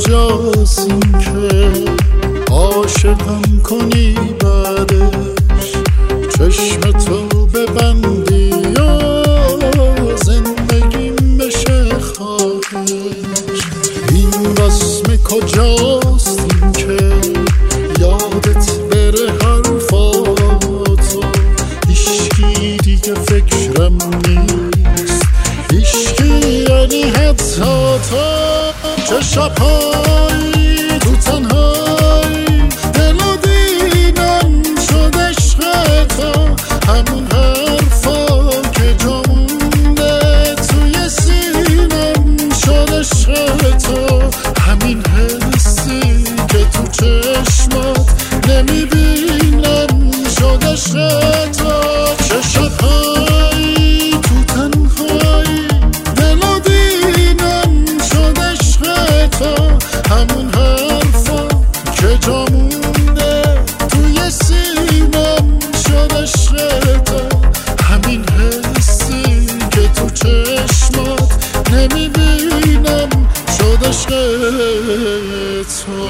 کجاست این که عاشقم کنی بعدش چشم تو ببندی و زندگیم بشه خواهش. این وسم کجاست این که یادت بره حرفاتو، هیچکی دیگه فکرم نیست، هیچکی یعنی حتی تو. چه شب‌هایی تو تنهایی دلو دیدم شد عشق تو، همون حرفا که جا مونده توی سینم شد عشق تو، همین حسی که تو چشمات نمیبینم شد عشق تو. چه شب‌هایی تو تنهایی دلو دیدم شد عشق تو، همون حرفا که جا مونده توی سینم شد عشق تو، همین حسی که تو چشمات نمیبینم شد عشق تو.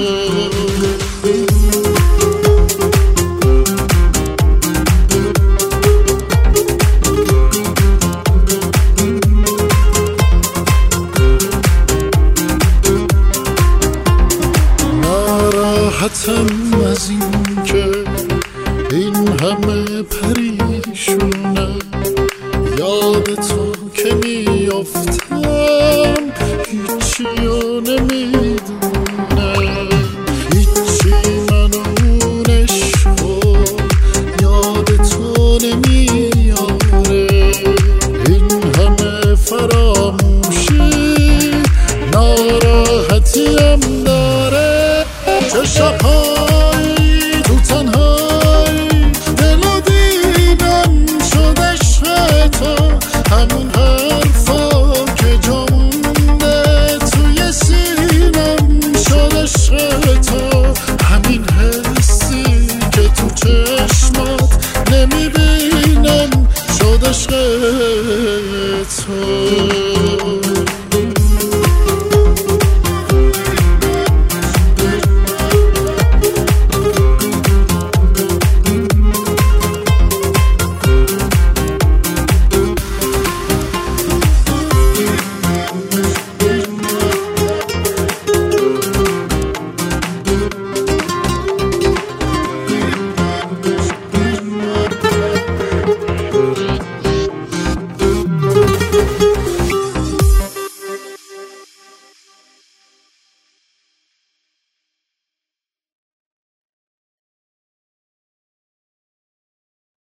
ناراحتم از این که این همه پریشونم، یاد تو که میافتم هیچیو نمیدونم، هیچی منو اون عشقو یاد تو نمیاره. این همه فراموشی ناراحتیم داره. چه شب‌هایی تو تنهایی دلو دیدم شد عشق تو، همون حرفا که جا مونده توی سینم شد عشق تو، همین حسی که تو چشمات نمیبینم شد عشق تو.